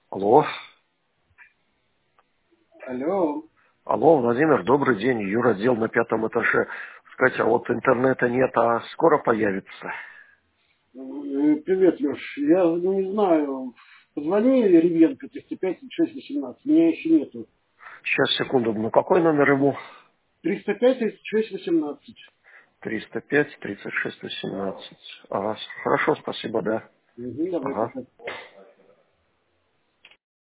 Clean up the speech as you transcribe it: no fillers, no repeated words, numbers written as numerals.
Алло. Алло. Алло, Владимир, добрый день. Юротдел на 5 этаже. Скажите, а вот интернета нет, а скоро появится? Привет, Леш. Я не знаю. Позвони Ревенко 305-36-18. Меня еще нету. Сейчас, секунду. Ну, какой номер ему? 305-36-18. 305 36 18. Ага, хорошо, спасибо, да. Угу, давай Ага. пока.